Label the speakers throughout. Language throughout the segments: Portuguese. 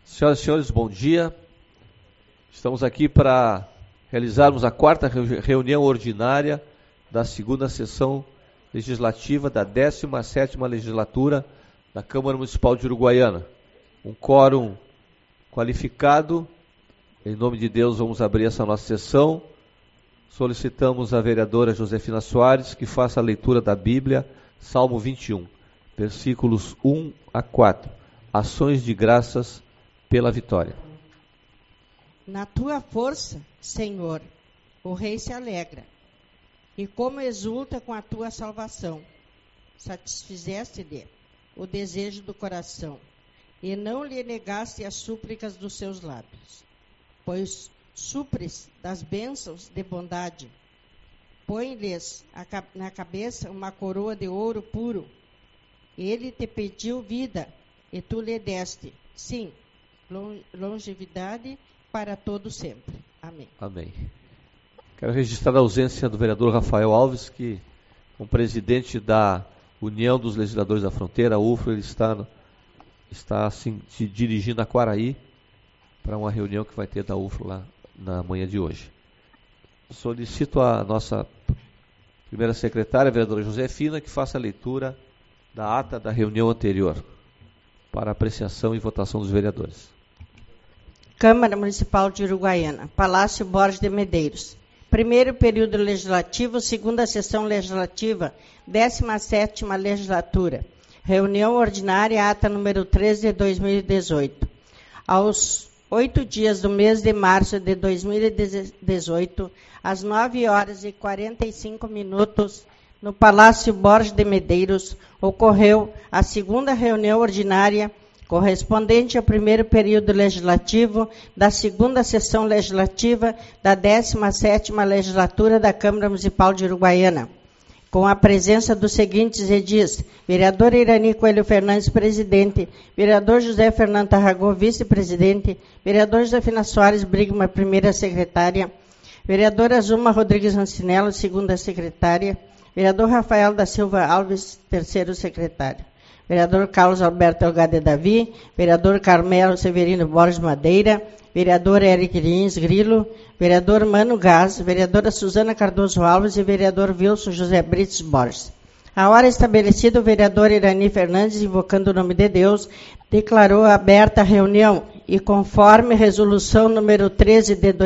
Speaker 1: Senhoras e senhores, bom dia. Estamos aqui para realizarmos a quarta reunião ordinária da segunda sessão legislativa da 17ª legislatura da Câmara Municipal de Uruguaiana. Um quórum qualificado. Em nome de Deus, vamos abrir essa nossa sessão. Solicitamos a vereadora Josefina Soares que faça a leitura da Bíblia, Salmo 21, versículos 1 a 4. Ações de graças pela vitória.
Speaker 2: Na tua força, Senhor, o rei se alegra, e como exulta com a tua salvação. Satisfizeste-lhe o desejo do coração, e não lhe negaste as súplicas dos seus lábios. Pois supres das bênçãos de bondade, põe-lhes na cabeça uma coroa de ouro puro. Ele te pediu vida, e tu lhe deste, sim, longevidade para todo sempre. Amém.
Speaker 1: Amém. Quero registrar a ausência do vereador Rafael Alves, que, como presidente da União dos Legisladores da Fronteira, a UFRO, ele está assim, se dirigindo a Quaraí para uma reunião que vai ter da UFRO lá na manhã de hoje. Solicito a nossa primeira secretária, a vereadora Josefina, que faça a leitura da ata da reunião anterior para apreciação e votação dos vereadores.
Speaker 2: Câmara Municipal de Uruguaiana, Palácio Borges de Medeiros. Primeiro período legislativo, segunda sessão legislativa, 17ª legislatura. Reunião ordinária, ata número 13 de 2018. Aos 8 dias do mês de março de 2018, às 9h45, no Palácio Borges de Medeiros, ocorreu a segunda reunião ordinária correspondente ao primeiro período legislativo da segunda sessão legislativa da 17ª legislatura da Câmara Municipal de Uruguaiana, com a presença dos seguintes edis: vereador Irani Coelho Fernandes, presidente; vereador José Fernando Tarragó, vice-presidente; vereador Josefina Soares Brigma, primeira secretária; vereadora Zuma Rodrigues Rancinello, segunda secretária; vereador Rafael da Silva Alves, terceiro secretário; vereador Carlos Alberto Elgade Davi, vereador Carmelo Severino Borges Madeira, vereador Eric Lins Grilo, vereador Mano Gás, vereadora Suzana Cardoso Alves e vereador Wilson José Brites Borges. A hora estabelecida, o vereador Irani Fernandes, invocando o nome de Deus, declarou aberta a reunião e, conforme resolução número 13 de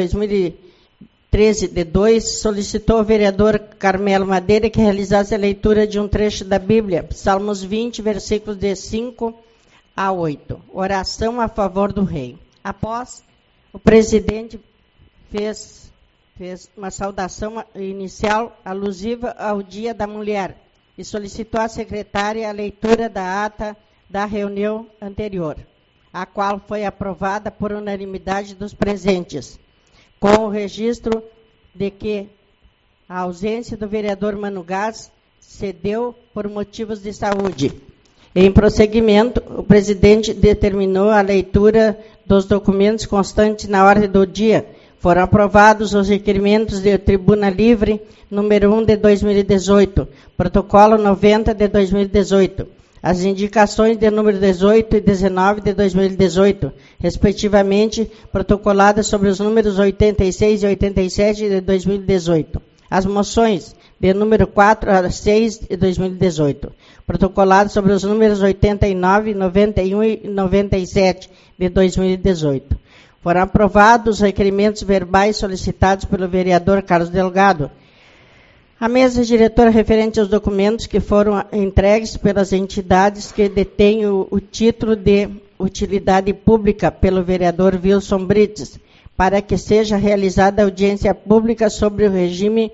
Speaker 2: 2, solicitou ao vereador Carmelo Madeira que realizasse a leitura de um trecho da Bíblia, Salmos 20, versículos de 5 a 8. Oração a favor do rei. Após, o presidente fez uma saudação inicial alusiva ao Dia da Mulher e solicitou à secretária a leitura da ata da reunião anterior, a qual foi aprovada por unanimidade dos presentes, com o registro de que a ausência do vereador Mano Gás cedeu por motivos de saúde. Em prosseguimento, o presidente determinou a leitura dos documentos constantes na ordem do dia. Foram aprovados os requerimentos de Tribuna Livre, número 1 de 2018, protocolo 90 de 2018, as indicações de número 18 e 19 de 2018, respectivamente, protocoladas sobre os números 86 e 87 de 2018. As moções de número 4 a 6 de 2018, protocoladas sobre os números 89, 91 e 97 de 2018. Foram aprovados os requerimentos verbais solicitados pelo vereador Carlos Delgado. A mesa diretora referente aos documentos que foram entregues pelas entidades que detêm o título de utilidade pública pelo vereador Wilson Brites, para que seja realizada audiência pública sobre o regime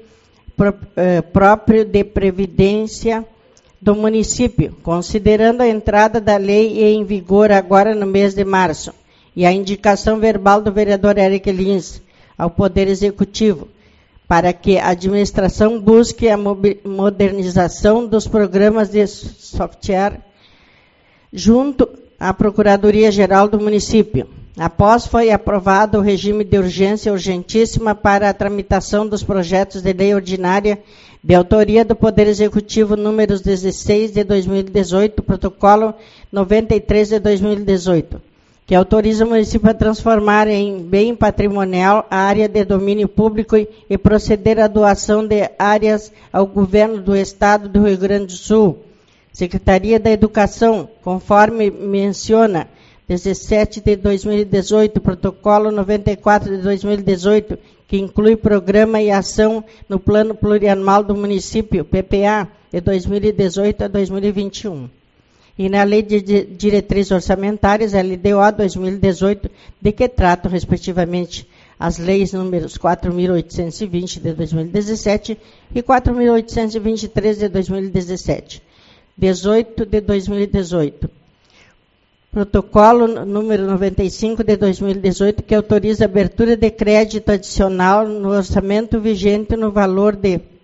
Speaker 2: próprio de previdência do município, considerando a entrada da lei em vigor agora no mês de março, e a indicação verbal do vereador Eric Lins ao Poder Executivo, para que a administração busque a modernização dos programas de software junto à Procuradoria-Geral do município. Após foi aprovado o regime de urgência urgentíssima para a tramitação dos projetos de lei ordinária de autoria do Poder Executivo números 16 de 2018, protocolo 93 de 2018. que autoriza o município a transformar em bem patrimonial a área de domínio público e proceder à doação de áreas ao governo do Estado do Rio Grande do Sul. Secretaria da Educação, conforme menciona 17 de 2018, protocolo 94 de 2018, que inclui programa e ação no Plano Plurianual do Município, PPA, de 2018 a 2021. E na Lei de Diretrizes Orçamentárias, LDO 2018, de que tratam, respectivamente, as leis números 4.820 de 2017 e 4.823 de 2017. 18 de 2018. Protocolo número 95 de 2018, que autoriza a abertura de crédito adicional no orçamento vigente no valor de R$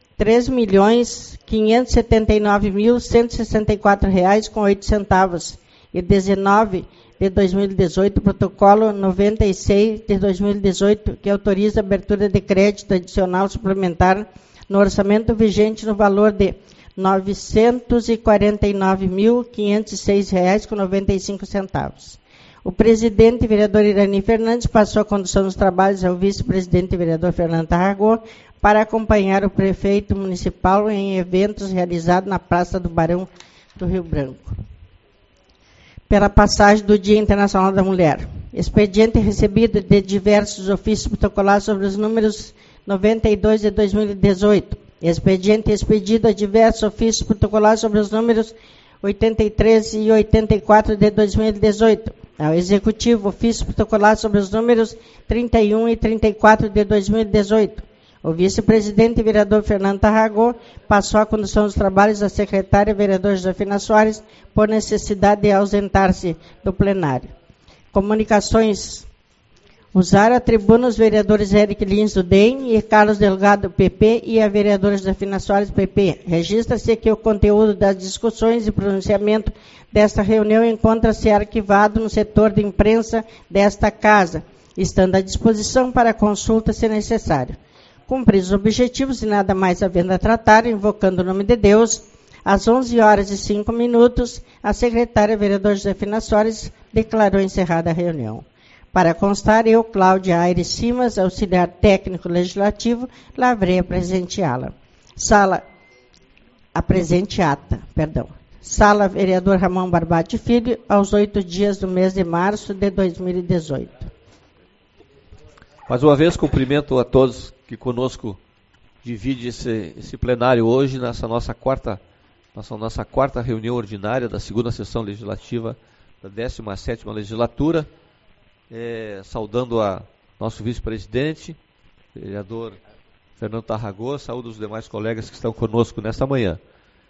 Speaker 2: 3.579.164,08 e 19 de 2018, protocolo 96 de 2018, que autoriza a abertura de crédito adicional suplementar no orçamento vigente no valor de R$ 949.506,95. O presidente, vereador Irani Fernandes, passou a condução dos trabalhos ao vice-presidente, vereador Fernando Tarragó, para acompanhar o prefeito municipal em eventos realizados na Praça do Barão do Rio Branco. Pela passagem do Dia Internacional da Mulher. Expediente recebido de diversos ofícios protocolares sobre os números 92 de 2018. Expediente expedido a diversos ofícios protocolares sobre os números 83 e 84 de 2018. Ao Executivo, ofício protocolar sobre os números 31 e 34 de 2018. O vice-presidente, vereador Fernando Tarragó, passou a condução dos trabalhos da secretária, vereadora Josefina Soares, por necessidade de ausentar-se do plenário. Comunicações. Usaram a tribuna os vereadores Eric Lins, do DEM, e Carlos Delgado, do PP, e a vereadora Josefina Soares, do PP. Registra-se que o conteúdo das discussões e pronunciamento desta reunião encontra-se arquivado no setor de imprensa desta casa, estando à disposição para consulta, se necessário. Cumpridos os objetivos e nada mais havendo a tratar, invocando o nome de Deus, às 11h05, a secretária, vereadora Josefina Soares, declarou encerrada a reunião. Para constar, eu, Cláudia Aires Simas, auxiliar técnico legislativo, lavrei a presenteá-la. Sala vereador Ramon Barbati Filho, aos 8 dias do mês de março de 2018.
Speaker 1: Mais uma vez, cumprimento a todos que conosco divide esse plenário hoje, nessa nossa quarta reunião ordinária da segunda sessão legislativa da 17ª legislatura. Saudando a nosso vice-presidente, vereador Fernando Tarragó, saúdo os demais colegas que estão conosco nesta manhã.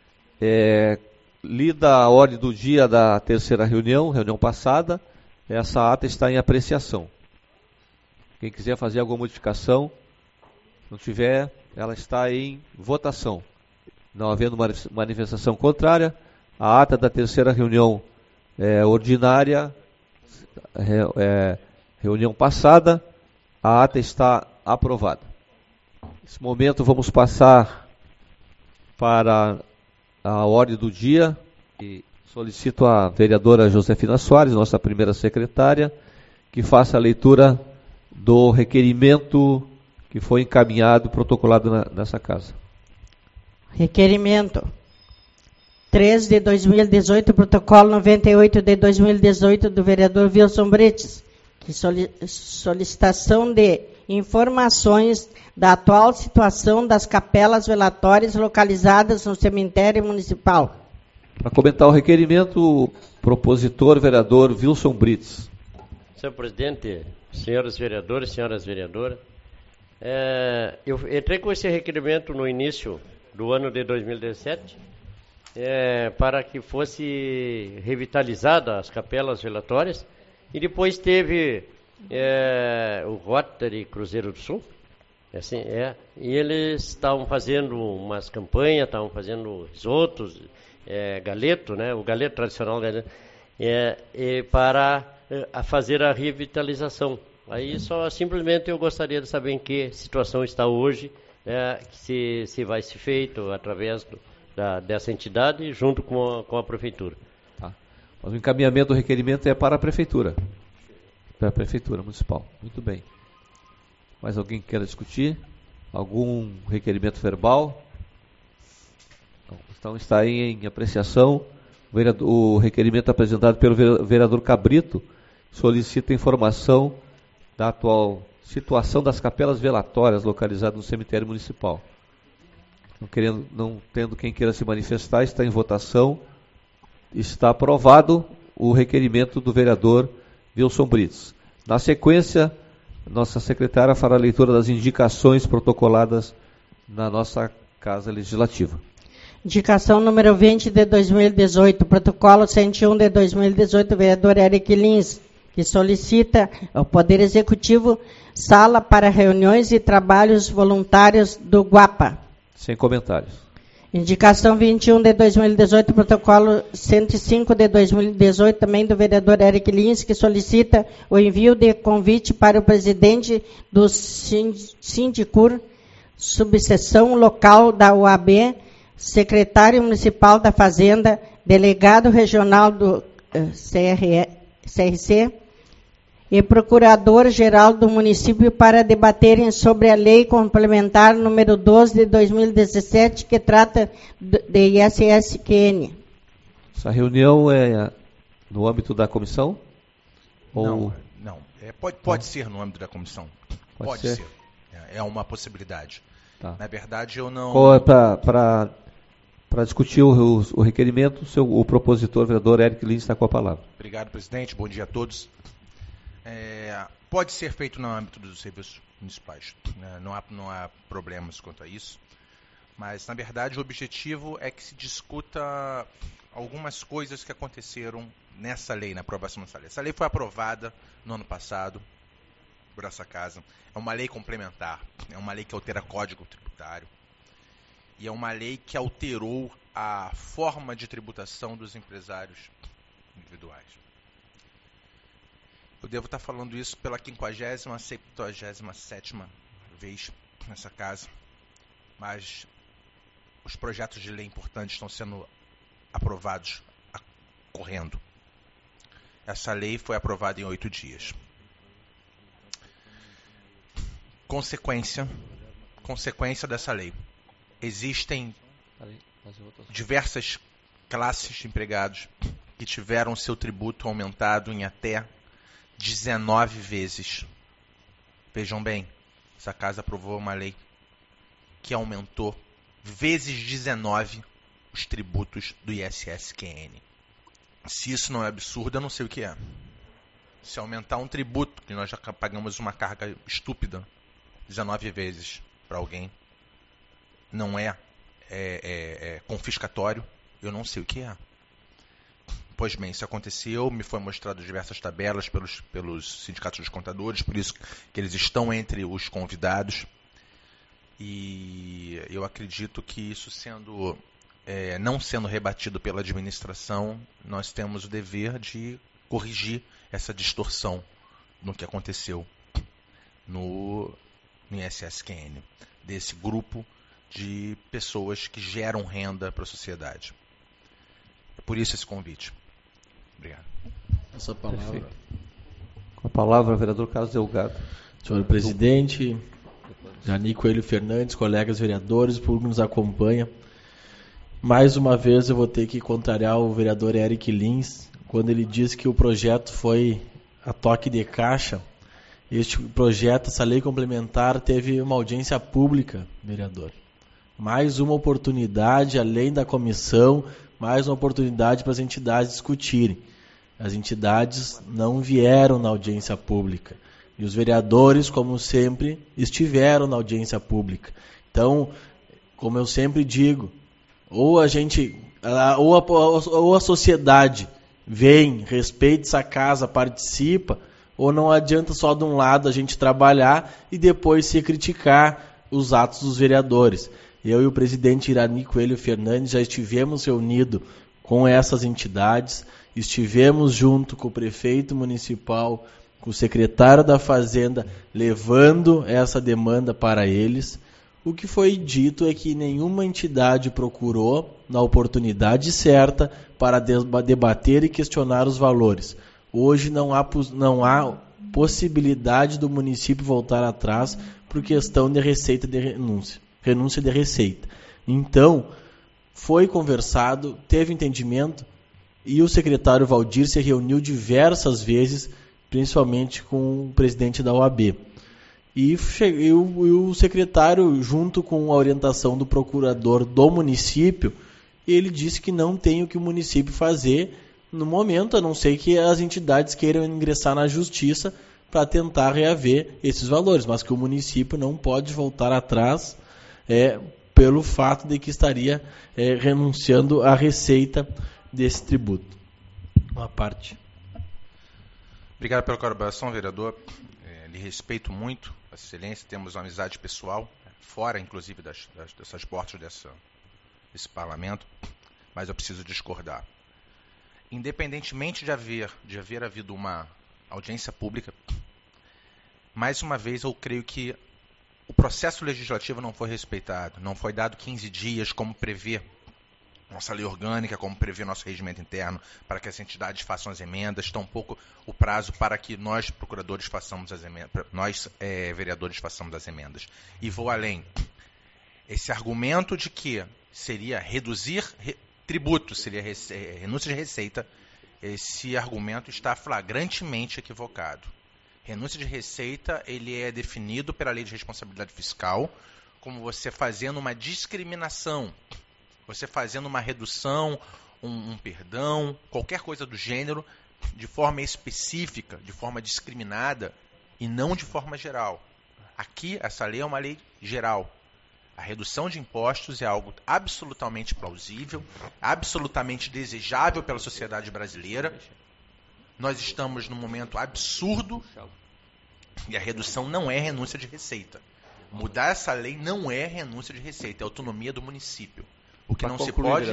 Speaker 1: Lida a ordem do dia da terceira reunião passada, essa ata está em apreciação. Quem quiser fazer alguma modificação, não tiver, ela está em votação. Não havendo manifestação contrária, a ata da terceira reunião ordinária, reunião passada, a ata está aprovada. Nesse momento vamos passar para a ordem do dia e solicito à vereadora Josefina Soares, nossa primeira secretária, que faça a leitura do requerimento que foi encaminhado e protocolado nessa casa.
Speaker 2: Requerimento 3 de 2018, protocolo 98 de 2018 do vereador Wilson Brites, que solicitação de informações da atual situação das capelas velatórias localizadas no cemitério municipal.
Speaker 1: Para comentar o requerimento, o propositor, vereador Wilson Brites.
Speaker 3: Senhor presidente, senhores vereadores, senhoras vereadoras, eu entrei com esse requerimento no início do ano de 2017, para que fosse revitalizada as capelas velatórias, e depois teve o Rotary Cruzeiro do Sul, e eles estavam fazendo umas campanhas, estavam fazendo risotos, galeto, né, o galeto tradicional, para fazer a revitalização. Aí simplesmente eu gostaria de saber em que situação está hoje, se vai ser feito através dessa entidade junto com a prefeitura.
Speaker 1: Tá. Mas o encaminhamento do requerimento é para a Prefeitura. Para a Prefeitura Municipal. Muito bem. Mais alguém que queira discutir? Algum requerimento verbal? Então está aí em apreciação o requerimento apresentado pelo vereador Cabrito, solicita informação da atual situação das capelas velatórias localizadas no cemitério municipal. Não tendo quem queira se manifestar, está em votação. Está aprovado o requerimento do vereador Wilson Brites. Na sequência, nossa secretária fará a leitura das indicações protocoladas na nossa Casa Legislativa.
Speaker 2: Indicação número 20 de 2018, protocolo 101 de 2018, vereador Eric Lins, que solicita ao Poder Executivo sala para reuniões e trabalhos voluntários do Guapa.
Speaker 1: Sem comentários.
Speaker 2: Indicação 21 de 2018, protocolo 105 de 2018, também do vereador Eric Lins, que solicita o envio de convite para o presidente do Sindicur, subseção local da UAB, secretário municipal da Fazenda, delegado regional do CRC e procurador-geral do município para debaterem sobre a lei complementar número 12 de 2017, que trata de ISSQN.
Speaker 1: Essa reunião é no âmbito da comissão?
Speaker 4: Ou... Não. Pode ser no âmbito da comissão. Pode ser. É uma possibilidade. Tá. Na verdade, eu não...
Speaker 1: Para discutir o requerimento, o propositor, o vereador Eric Lins, está com a palavra.
Speaker 4: Obrigado, presidente. Bom dia a todos. Pode ser feito no âmbito dos serviços municipais. Não há problemas quanto a isso. Mas, na verdade, o objetivo é que se discuta algumas coisas que aconteceram nessa lei, na aprovação dessa lei. Essa lei foi aprovada no ano passado por essa casa. É uma lei complementar. É uma lei que altera Código Tributário. E é uma lei que alterou a forma de tributação dos empresários individuais. Eu devo estar falando isso pela 50ª, 77ª vez nessa casa, mas os projetos de lei importantes estão sendo aprovados correndo. Essa lei foi aprovada em 8 dias. Consequência dessa lei. Existem diversas classes de empregados que tiveram seu tributo aumentado em até 19 vezes. Vejam bem, essa casa aprovou uma lei que aumentou vezes 19 os tributos do ISSQN. Se isso não é absurdo, eu não sei o que é. Se aumentar um tributo, que nós já pagamos uma carga estúpida 19 vezes para alguém, não é confiscatório, eu não sei o que é. Pois bem, isso aconteceu, me foi mostrado diversas tabelas pelos sindicatos dos contadores, por isso que eles estão entre os convidados. E eu acredito que isso não sendo rebatido pela administração, nós temos o dever de corrigir essa distorção no que aconteceu no ISSQN, desse grupo de pessoas que geram renda para a sociedade. É por isso esse convite. Obrigado.
Speaker 5: Essa palavra.
Speaker 1: Perfeito. Com a palavra, o vereador Carlos Delgado.
Speaker 5: Senhor presidente, Jani Coelho Fernandes, colegas vereadores, o público que nos acompanha. Mais uma vez eu vou ter que contrariar o vereador Eric Lins, quando ele diz que o projeto foi a toque de caixa. Este projeto, essa lei complementar, teve uma audiência pública, vereador. Mais uma oportunidade, além da comissão, mais uma oportunidade para as entidades discutirem. As entidades não vieram na audiência pública. E os vereadores, como sempre, estiveram na audiência pública. Então, como eu sempre digo, ou a sociedade vem, respeita essa casa, participa, ou não adianta só de um lado a gente trabalhar e depois se criticar os atos dos vereadores. Eu e o presidente Irani Coelho Fernandes já estivemos reunidos com essas entidades, estivemos junto com o prefeito municipal, com o secretário da Fazenda, levando essa demanda para eles. O que foi dito é que nenhuma entidade procurou, na oportunidade certa, para debater e questionar os valores. Hoje não há possibilidade do município voltar atrás por questão de receita de renúncia de receita. Então, foi conversado, teve entendimento, e o secretário Valdir se reuniu diversas vezes, principalmente com o presidente da OAB. E o secretário, junto com a orientação do procurador do município, ele disse que não tem o que o município fazer no momento, a não ser que as entidades queiram ingressar na justiça para tentar reaver esses valores, mas que o município não pode voltar atrás pelo fato de que estaria renunciando à receita desse tributo. Uma parte.
Speaker 4: Obrigado pela colaboração, vereador. Lhe respeito muito, Vossa Excelência, temos uma amizade pessoal, fora, inclusive, dessas portas desse parlamento, mas eu preciso discordar. Independentemente de haver havido uma audiência pública, mais uma vez eu creio que o processo legislativo não foi respeitado, não foi dado 15 dias, como prevê nossa lei orgânica, como prevê nosso regimento interno, para que as entidades façam as emendas, tampouco o prazo para que nós, procuradores, façamos as emendas, nós, vereadores, façamos as emendas. E vou além. Esse argumento de que seria reduzir tributo, seria renúncia de receita, esse argumento está flagrantemente equivocado. Renúncia de receita, ele é definido pela Lei de Responsabilidade Fiscal como você fazendo uma discriminação, você fazendo uma redução, um perdão, qualquer coisa do gênero, de forma específica, de forma discriminada e não de forma geral. Aqui, essa lei é uma lei geral. A redução de impostos é algo absolutamente plausível, absolutamente desejável pela sociedade brasileira. Nós estamos num momento absurdo e a redução não é renúncia de receita. Mudar essa lei não é renúncia de receita, é autonomia do município. O que não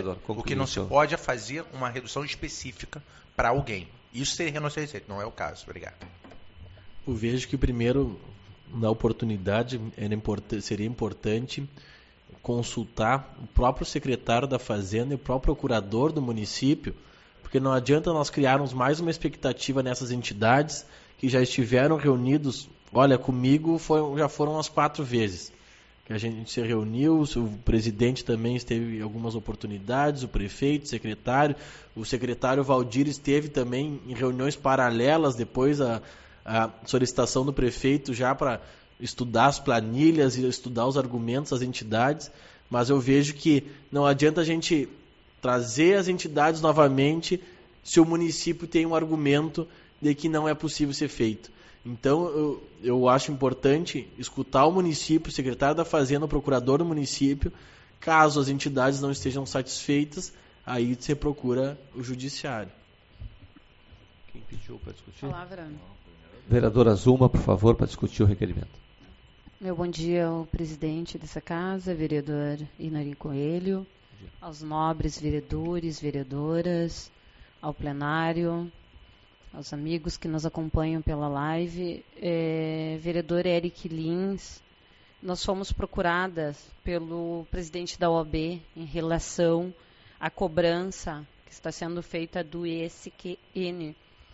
Speaker 4: se pode é fazer uma redução específica para alguém. Isso seria renúncia de receita, não é o caso. Obrigado.
Speaker 5: Eu vejo que primeiro, na oportunidade, seria importante consultar o próprio secretário da Fazenda e o próprio procurador do município, porque não adianta nós criarmos mais uma expectativa nessas entidades que já estiveram reunidos. Olha, comigo já foram umas 4 vezes que a gente se reuniu, o presidente também esteve em algumas oportunidades, o prefeito, o secretário Valdir esteve também em reuniões paralelas depois a solicitação do prefeito já para estudar as planilhas e estudar os argumentos das entidades, mas eu vejo que não adianta a gente trazer as entidades novamente se o município tem um argumento de que não é possível ser feito. Então, eu acho importante escutar o município, o secretário da Fazenda, o procurador do município. Caso as entidades não estejam satisfeitas, aí você procura o judiciário.
Speaker 1: Quem pediu para discutir?
Speaker 6: Palavra.
Speaker 1: Vereadora Zuma, por favor, para discutir o requerimento.
Speaker 6: Meu bom dia ao presidente dessa casa, vereador Inari Coelho, aos nobres vereadores, vereadoras, ao plenário, aos amigos que nos acompanham pela live. Vereador Eric Lins, nós fomos procuradas pelo presidente da OAB em relação à cobrança que está sendo feita do ESQN.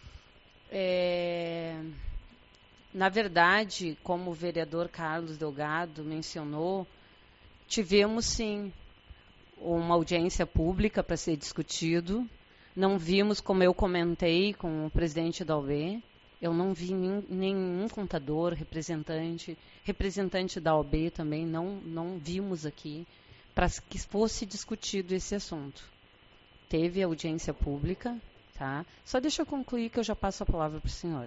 Speaker 6: Na verdade, como o vereador Carlos Delgado mencionou, tivemos sim uma audiência pública para ser discutido. Não vimos, como eu comentei com o presidente da OAB, eu não vi nenhum contador, representante da OAB também, não vimos aqui, para que fosse discutido esse assunto. Teve audiência pública, tá? Só deixa eu concluir que eu já passo a palavra para o senhor.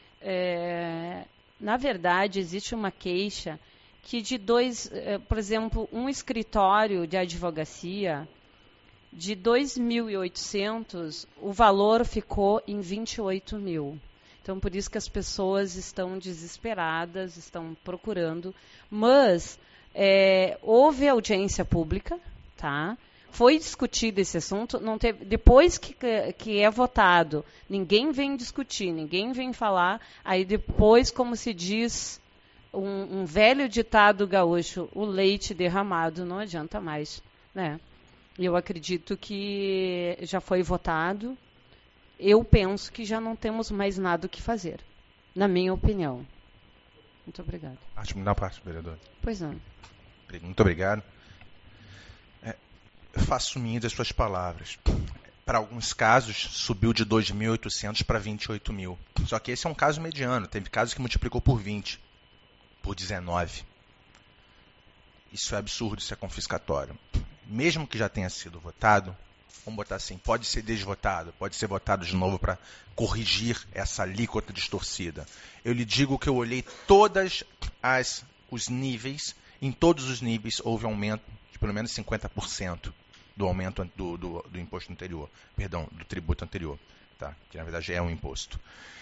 Speaker 6: Na verdade, existe uma queixa que de por exemplo, um escritório de advocacia, de 2.800, o valor ficou em 28 mil. Então, por isso que as pessoas estão desesperadas, estão procurando. Mas houve audiência pública, tá? Foi discutido esse assunto. Não teve, depois que é votado, ninguém vem discutir, ninguém vem falar. Aí depois, como se diz um velho ditado gaúcho, o leite derramado não adianta mais, né? Eu acredito que já foi votado. Eu penso que já não temos mais nada o que fazer, na minha opinião. Muito obrigada.
Speaker 4: Dá parte, vereador.
Speaker 6: Pois não.
Speaker 4: Muito obrigado. Eu faço minhas as suas palavras. Para alguns casos, subiu de 2.800 para 28.000. Só que esse é um caso mediano. Teve casos que multiplicou por 20, por 19. Isso é absurdo, isso é confiscatório. Mesmo que já tenha sido votado, vamos botar assim, pode ser desvotado, pode ser votado de novo para corrigir essa alíquota distorcida. Eu lhe digo que eu olhei os níveis, em todos os níveis houve aumento de pelo menos 50% do aumento do imposto anterior, perdão, do tributo anterior, tá? Que na verdade é um imposto.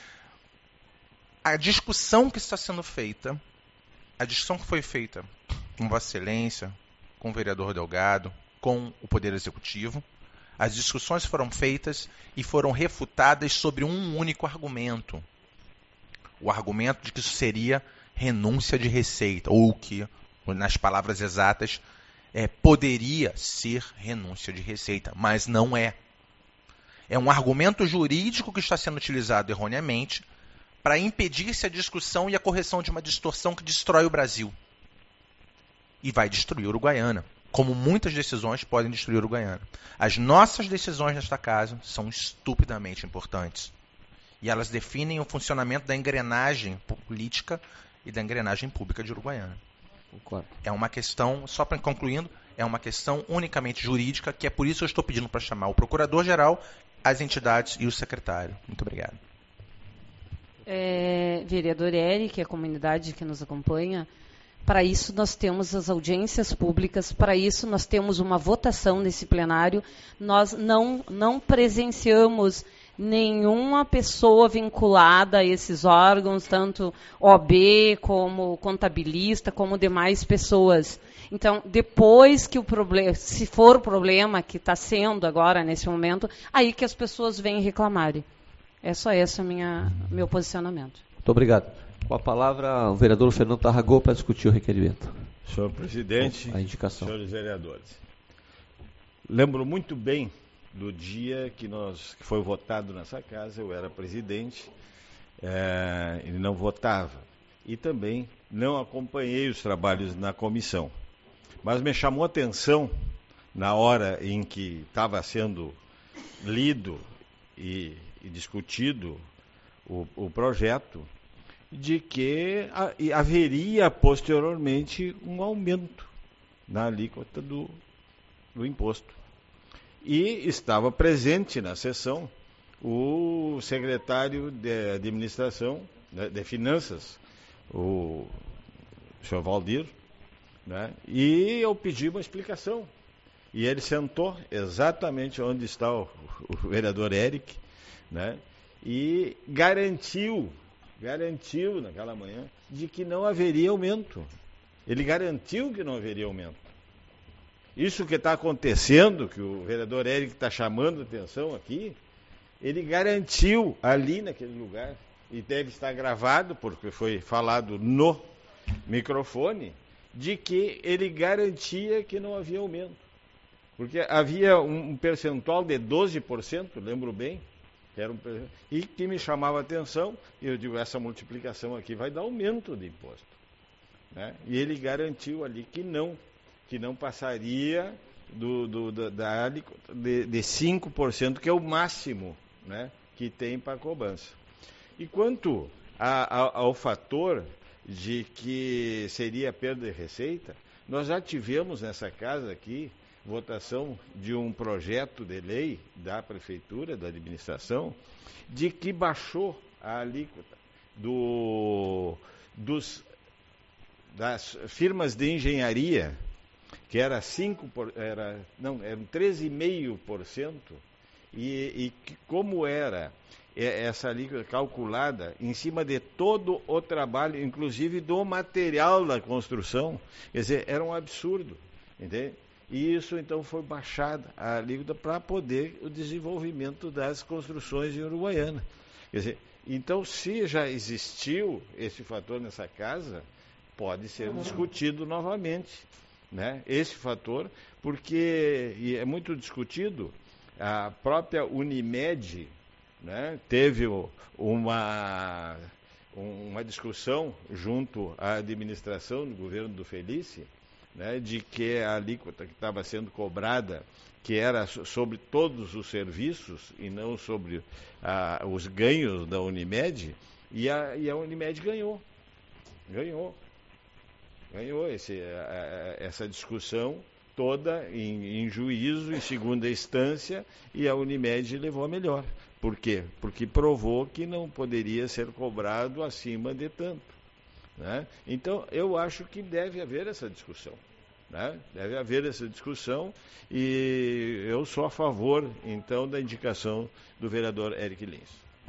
Speaker 4: A discussão que está sendo feita, a discussão que foi feita com Vossa Excelência, com o vereador Delgado, com o Poder Executivo, as discussões foram feitas e foram refutadas sobre um único argumento. O argumento de que isso seria renúncia de receita, ou que, nas palavras exatas, poderia ser renúncia de receita, mas não é. É um argumento jurídico que está sendo utilizado erroneamente para impedir-se a discussão e a correção de uma distorção que destrói o Brasil. E vai destruir Uruguaiana, como muitas decisões podem destruir Uruguaiana. As nossas decisões nesta casa são estupidamente importantes. E elas definem o funcionamento da engrenagem política e da engrenagem pública de Uruguaiana.
Speaker 1: Concordo.
Speaker 4: É uma questão, só para concluindo, é uma questão unicamente jurídica, que é por isso que eu estou pedindo para chamar o Procurador-Geral, as entidades e o secretário. Muito obrigado.
Speaker 6: Vereador Eric, a comunidade que nos acompanha, para isso nós temos as audiências públicas, para isso nós temos uma votação nesse plenário, nós não presenciamos nenhuma pessoa vinculada a esses órgãos, tanto OB como contabilista, como demais pessoas. Então, depois que o problema, se for o problema que está sendo agora, nesse momento, aí que as pessoas vêm reclamarem. É só esse o meu posicionamento.
Speaker 1: Muito obrigado. Com a palavra, o vereador Fernando Tarragó para discutir o requerimento.
Speaker 7: Senhor presidente,
Speaker 1: a indicação.
Speaker 7: Senhores vereadores, lembro muito bem do dia que foi votado nessa casa, eu era presidente, ele não votava. E também não acompanhei os trabalhos na comissão. Mas me chamou a atenção, na hora em que estava sendo lido e discutido o projeto, de que haveria posteriormente um aumento na alíquota do imposto. E estava presente na sessão o secretário de administração, de finanças, o senhor Valdir, né? E eu pedi uma explicação. E ele sentou exatamente onde está o vereador Eric, né? E garantiu naquela manhã de que não haveria aumento. Ele garantiu que não haveria aumento. Isso que está acontecendo, que o vereador Eric está chamando atenção aqui, ele garantiu ali naquele lugar, e deve estar gravado, porque foi falado no microfone, de que ele garantia que não havia aumento. Porque havia um percentual de 12%, lembro bem, e que me chamava a atenção, e eu digo, essa multiplicação aqui vai dar aumento de imposto. Né? E ele garantiu ali que não passaria da alíquota de 5%, que é o máximo, né, que tem para a cobrança. E quanto ao fator de que seria perda de receita, nós já tivemos nessa casa aqui votação de um projeto de lei da prefeitura, da administração, de que baixou a alíquota das firmas de engenharia, que era 13,5%, e que como era essa alíquota calculada em cima de todo o trabalho, inclusive do material da construção, quer dizer, era um absurdo, entende? E isso, então, foi baixada a alíquota para poder o desenvolvimento das construções em Uruguaiana. Quer dizer, então, se já existiu esse fator nessa casa, pode ser discutido novamente, né? Esse fator, porque e é muito discutido, a própria Unimed, né, teve uma discussão junto à administração do governo do Felice, né, de que a alíquota que estava sendo cobrada, que era sobre todos os serviços e não sobre os ganhos da Unimed, e a Unimed ganhou essa discussão toda em juízo, em segunda instância, e a Unimed levou a melhor. Por quê? Porque provou que não poderia ser cobrado acima de tanto, né? Então, eu acho que deve haver essa discussão, né? Deve haver essa discussão, e eu sou a favor, então, da indicação do vereador Eric Lins.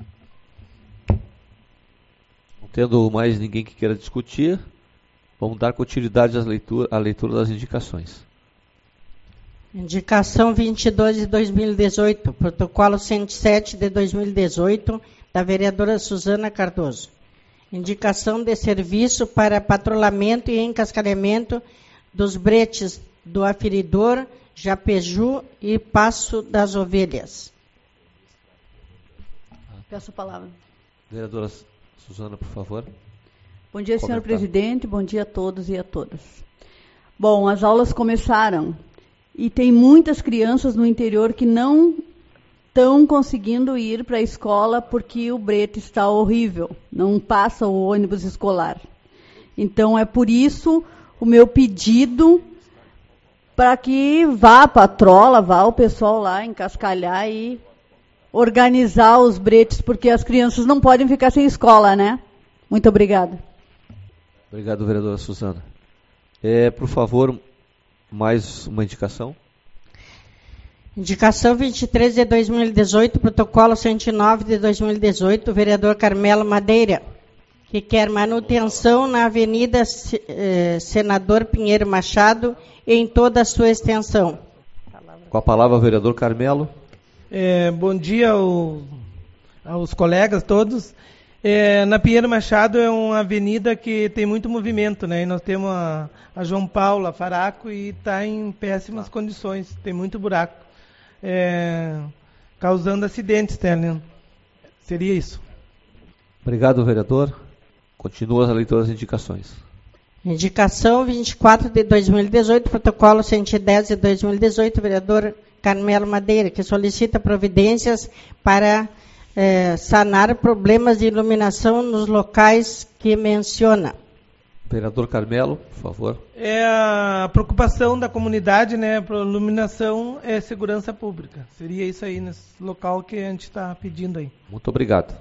Speaker 1: Não tendo mais ninguém que queira discutir, vamos dar continuidade à leitura das indicações.
Speaker 2: Indicação 22 de 2018, protocolo 107 de 2018, da vereadora Suzana Cardoso. Indicação de serviço para patrulhamento e encascalhamento dos bretes do Aferidor, Japeju e Passo das Ovelhas.
Speaker 8: Peço a palavra.
Speaker 1: Vereadora Suzana, por favor.
Speaker 8: Bom dia, senhor presidente. Bom dia a todos e a todas. Bom, as aulas começaram e tem muitas crianças no interior que não estão conseguindo ir para a escola porque o brete está horrível, não passa o ônibus escolar. Então, é por isso o meu pedido para que vá a patrola, vá o pessoal lá encascalhar e organizar os bretes, porque as crianças não podem ficar sem escola, né? Muito obrigada.
Speaker 1: Obrigado, vereadora Suzana. Por favor, mais uma indicação.
Speaker 2: Indicação 23 de 2018, protocolo 109 de 2018, vereador Carmelo Madeira, que quer manutenção na Avenida Senador Pinheiro Machado em toda a sua extensão.
Speaker 1: Com a palavra, vereador Carmelo.
Speaker 9: Bom dia aos colegas todos. Na Pinheiro Machado é uma avenida que tem muito movimento, né? E nós temos a João Paulo, a Faraco, e está em péssimas condições, tem muito buraco, causando acidentes, né? Seria isso.
Speaker 1: Obrigado, vereador. Continua a leitura das indicações.
Speaker 2: Indicação 24 de 2018, protocolo 110 de 2018, vereador Carmelo Madeira, que solicita providências para sanar problemas de iluminação nos locais que menciona.
Speaker 1: Vereador Carmelo, por favor.
Speaker 9: A preocupação da comunidade, né, para iluminação é segurança pública. Seria isso aí nesse local que a gente está pedindo aí.
Speaker 1: Muito obrigado.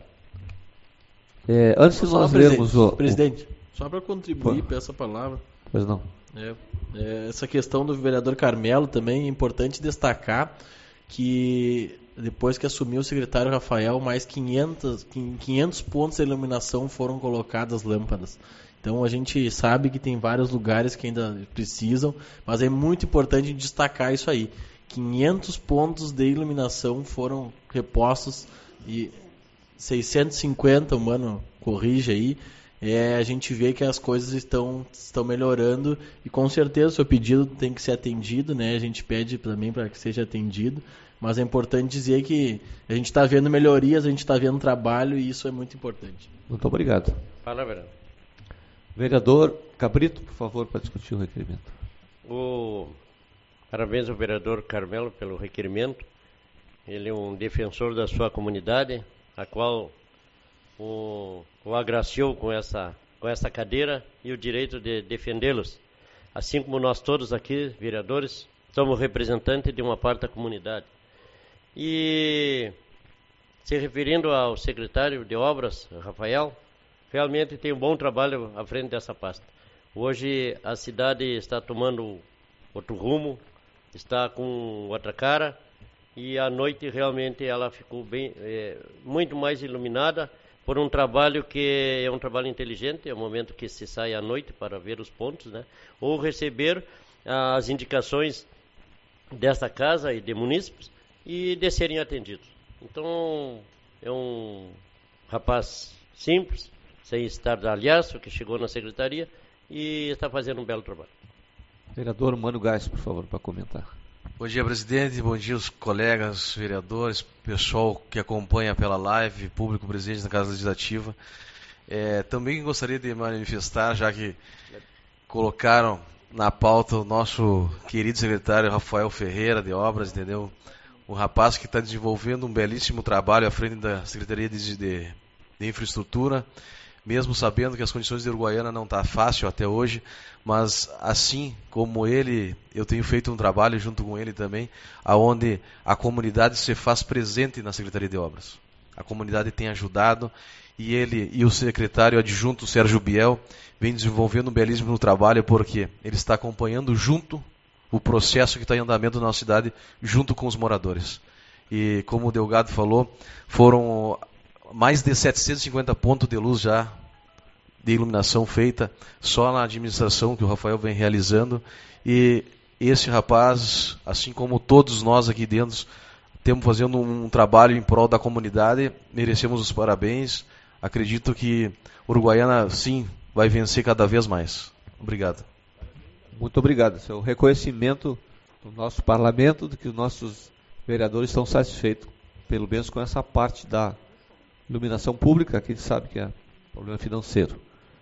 Speaker 1: Antes de nós lermos
Speaker 5: Presidente, só para contribuir para essa palavra.
Speaker 1: Pois não.
Speaker 5: Essa questão do vereador Carmelo também é importante destacar que depois que assumiu o secretário Rafael, mais 500 pontos de iluminação foram colocadas lâmpadas. Então a gente sabe que tem vários lugares que ainda precisam, mas é muito importante destacar isso aí. 500 pontos de iluminação foram repostos e 650, o mano corrige aí, a gente vê que as coisas estão melhorando e com certeza o seu pedido tem que ser atendido, né? A gente pede também para que seja atendido, mas é importante dizer que a gente está vendo melhorias, a gente está vendo trabalho e isso é muito importante.
Speaker 1: Muito obrigado.
Speaker 3: Fala, vereador.
Speaker 1: Vereador Cabrito, por favor, para discutir o requerimento.
Speaker 3: Parabéns ao vereador Carmelo pelo requerimento. Ele é um defensor da sua comunidade, a qual o agraciou com essa cadeira e o direito de defendê-los. Assim como nós todos aqui, vereadores, somos representantes de uma parte da comunidade. E, se referindo ao secretário de Obras, Rafael, realmente tem um bom trabalho à frente dessa pasta. Hoje a cidade está tomando outro rumo, está com outra cara, e à noite realmente ela ficou muito mais iluminada por um trabalho que é um trabalho inteligente, é o momento que se sai à noite para ver os pontos, né? Ou receber as indicações desta casa e de munícipes e de serem atendidos. Então, é um rapaz simples, sem estar de alhaço, que chegou na secretaria e está fazendo um belo trabalho.
Speaker 1: Vereador Mano Gás, por favor, para comentar.
Speaker 10: Bom dia, presidente. Bom dia, os colegas, vereadores, pessoal que acompanha pela live, público presente na Casa Legislativa. Também gostaria de manifestar, já que colocaram na pauta o nosso querido secretário Rafael Ferreira de Obras, entendeu? Um rapaz que está desenvolvendo um belíssimo trabalho à frente da Secretaria de Infraestrutura, mesmo sabendo que as condições de Uruguaiana não tá fácil até hoje, mas assim como ele, eu tenho feito um trabalho junto com ele também, aonde a comunidade se faz presente na Secretaria de Obras. A comunidade tem ajudado e ele e o secretário adjunto Sérgio Biel vem desenvolvendo um belíssimo trabalho, porque ele está acompanhando junto o processo que está em andamento na nossa cidade, junto com os moradores. E como o Delgado falou, foram mais de 750 pontos de luz já de iluminação feita só na administração que o Rafael vem realizando. E esse rapaz, assim como todos nós aqui dentro, estamos fazendo um trabalho em prol da comunidade, merecemos os parabéns. Acredito que Uruguaiana, sim, vai vencer cada vez mais. Obrigado.
Speaker 1: Muito obrigado. Esse é o reconhecimento do nosso parlamento, de que os nossos vereadores estão satisfeitos, pelo menos com essa parte da iluminação pública, que a gente sabe que é problema financeiro.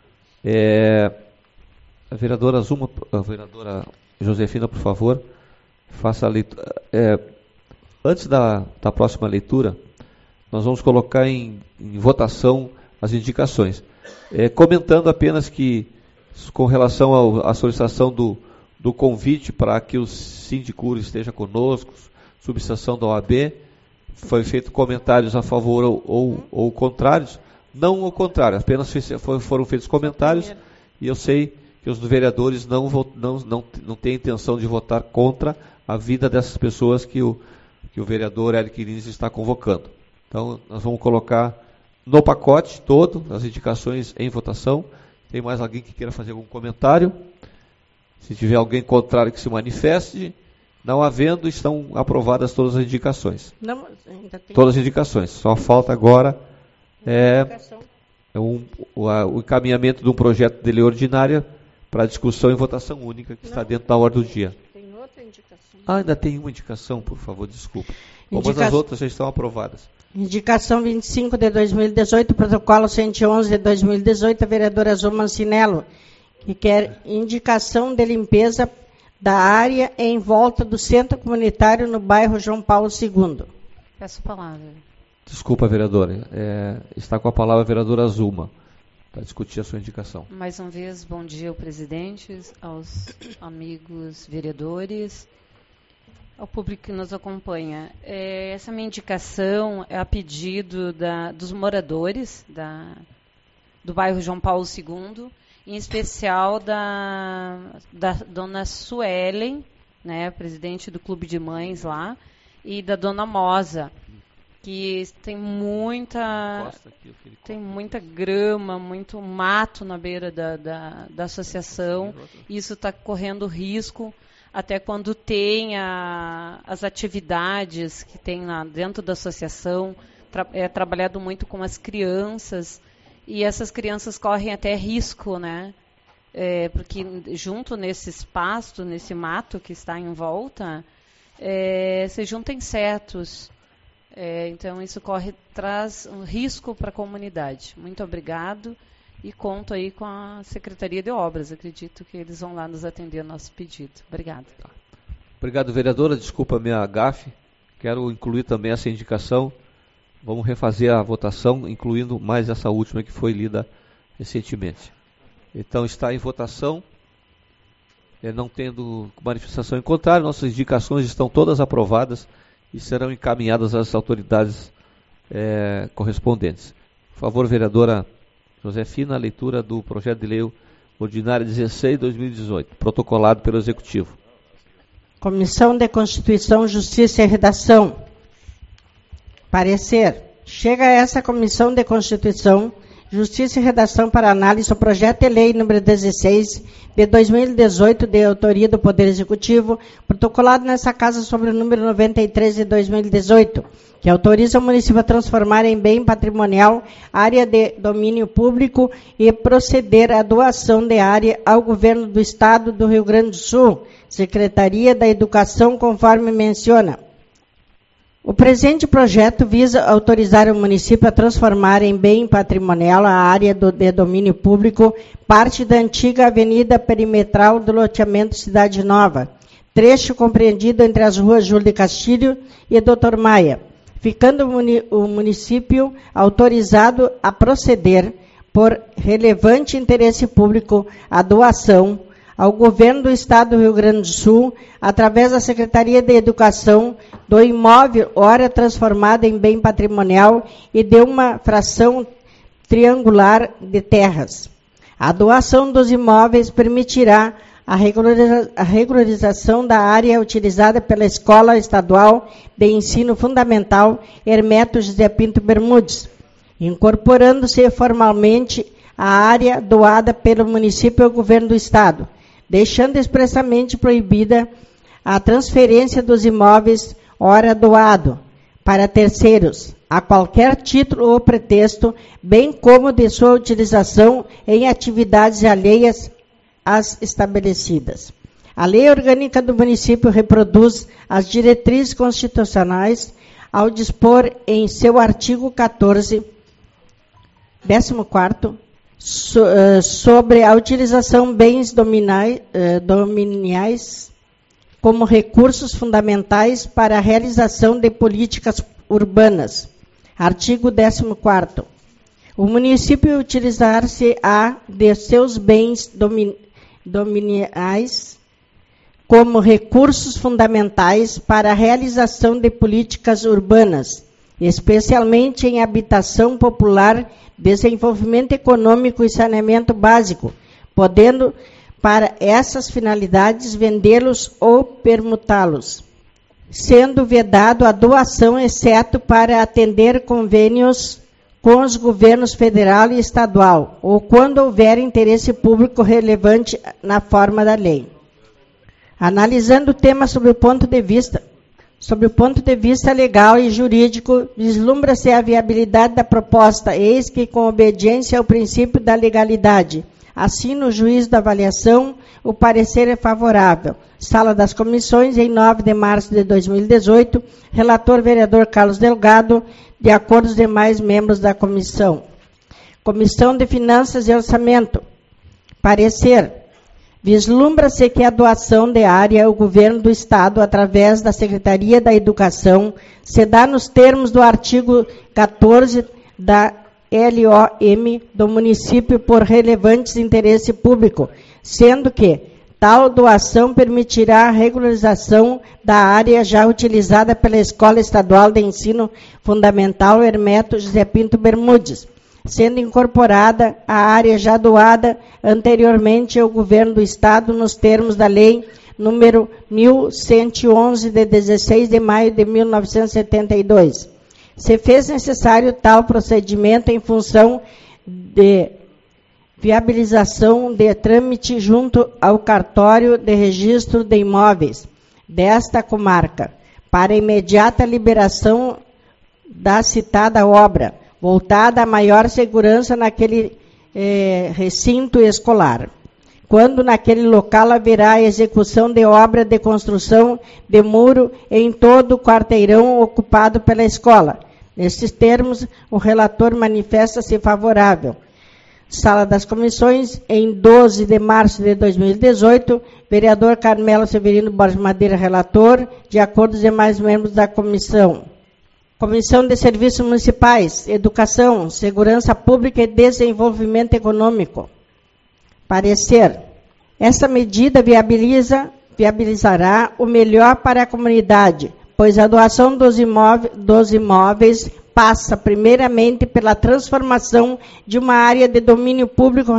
Speaker 1: A vereadora Zuma, a vereadora Josefina, por favor, faça a leitura. Antes da próxima leitura, nós vamos colocar em votação as indicações. Comentando apenas que, com relação à solicitação do convite para que o Sindicur esteja conosco, subestação da OAB, foi feito comentários a favor ou contrários. Não o contrário, apenas foram feitos comentários, e eu sei que os vereadores não têm intenção de votar contra a vida dessas pessoas que o vereador Eric Lins está convocando. Então, nós vamos colocar no pacote todo as indicações em votação. Tem mais alguém que queira fazer algum comentário? Se tiver alguém contrário, que se manifeste. Não havendo, estão aprovadas todas as indicações.
Speaker 2: Não, ainda tem...
Speaker 1: Todas as indicações. Só falta agora o encaminhamento de um projeto de lei ordinária para discussão e votação única, que está dentro da ordem do dia.
Speaker 2: Tem outra indicação.
Speaker 1: Ainda tem uma indicação, por favor, desculpa. Como as outras já estão aprovadas.
Speaker 2: Indicação 25 de 2018, protocolo 111 de 2018, a vereadora Zuma Mancinello, que quer indicação de limpeza da área em volta do centro comunitário no bairro João Paulo II.
Speaker 6: Peço a palavra.
Speaker 1: Desculpa, vereadora. Está com a palavra a vereadora Zuma, para discutir a sua indicação.
Speaker 6: Mais uma vez, bom dia ao presidente, aos amigos vereadores, ao público que nos acompanha. Essa minha indicação é a pedido dos moradores do bairro João Paulo II, em especial da dona Suelen, né, presidente do Clube de Mães lá, e da dona Mosa, que tem muita grama, muito mato na beira da associação. Isso está correndo risco, até quando tem as atividades que tem lá dentro da associação. É trabalhado muito com as crianças, e essas crianças correm até risco, né? Porque junto nesse espaço, nesse mato que está em volta, se juntam insetos. Então isso traz um risco para a comunidade. Muito obrigado, e conto aí com a Secretaria de Obras. Acredito que eles vão lá nos atender ao nosso pedido. Obrigado.
Speaker 1: Obrigado, vereadora. Desculpa a minha gafe. Quero incluir também essa indicação. Vamos refazer a votação, incluindo mais essa última que foi lida recentemente. Então está em votação. Não tendo manifestação em contrário, nossas indicações estão todas aprovadas e serão encaminhadas às autoridades correspondentes. Por favor, vereadora Josefina, a leitura do projeto de lei ordinário 16/2018, protocolado pelo Executivo.
Speaker 2: Comissão de Constituição, Justiça e Redação. Parecer. Chega a essa Comissão de Constituição Justiça e Redação para análise o projeto de lei número 16 de 2018, de autoria do Poder Executivo, protocolado nessa casa sobre o número 93 de 2018, que autoriza o município a transformar em bem patrimonial área de domínio público e proceder à doação de área ao Governo do Estado do Rio Grande do Sul, Secretaria da Educação, conforme menciona. O presente projeto visa autorizar o município a transformar em bem patrimonial a área de domínio público, parte da antiga avenida perimetral do loteamento Cidade Nova, trecho compreendido entre as ruas Júlio de Castilho e Dr. Maia, ficando o município autorizado a proceder, por relevante interesse público, a doação ao Governo do Estado do Rio Grande do Sul, através da Secretaria de Educação, do imóvel ora transformado em bem patrimonial e de uma fração triangular de terras. A doação dos imóveis permitirá a regularização da área utilizada pela Escola Estadual de Ensino Fundamental Hermeto José Pinto Bermudes, incorporando-se formalmente a área doada pelo município ao Governo do Estado, deixando expressamente proibida a transferência dos imóveis ora doado para terceiros, a qualquer título ou pretexto, bem como de sua utilização em atividades alheias às estabelecidas. A Lei Orgânica do Município reproduz as diretrizes constitucionais ao dispor em seu artigo 14, 14º, sobre a utilização bens dominiais como recursos fundamentais para a realização de políticas urbanas. Artigo 14º. O município utilizar-se-á de seus bens dominiais como recursos fundamentais para a realização de políticas urbanas, especialmente em habitação popular, desenvolvimento econômico e saneamento básico, podendo, para essas finalidades, vendê-los ou permutá-los, sendo vedado a doação, exceto para atender convênios com os governos federal e estadual, ou quando houver interesse público relevante na forma da lei. Analisando o tema sob o ponto de vista legal e jurídico, vislumbra-se a viabilidade da proposta, eis que, com obediência ao princípio da legalidade, assim no juízo da avaliação, o parecer é favorável. Sala das Comissões, em 9 de março de 2018, relator vereador Carlos Delgado, de acordo com os demais membros da comissão. Comissão de Finanças e Orçamento. Parecer. Vislumbra-se que a doação de área ao Governo do Estado, através da Secretaria da Educação, se dá nos termos do artigo 14 da LOM do município por relevantes interesse público, sendo que tal doação permitirá a regularização da área já utilizada pela Escola Estadual de Ensino Fundamental Hermeto José Pinto Bermudes, sendo incorporada a área já doada anteriormente ao Governo do Estado nos termos da Lei número 1111, de 16 de maio de 1972. Se fez necessário tal procedimento em função de viabilização de trâmite junto ao cartório de registro de imóveis desta comarca, para imediata liberação da citada obra, voltada a maior segurança naquele recinto escolar, quando naquele local haverá a execução de obra de construção de muro em todo o quarteirão ocupado pela escola. Nesses termos, o relator manifesta-se favorável. Sala das Comissões, em 12 de março de 2018, vereador Carmelo Severino Borges Madeira, relator, de acordo com os demais membros da comissão. Comissão de Serviços Municipais, Educação, Segurança Pública e Desenvolvimento Econômico. Parecer. Essa medida viabilizará o melhor para a comunidade, pois a doação dos imóveis passa primeiramente pela transformação de uma área de domínio público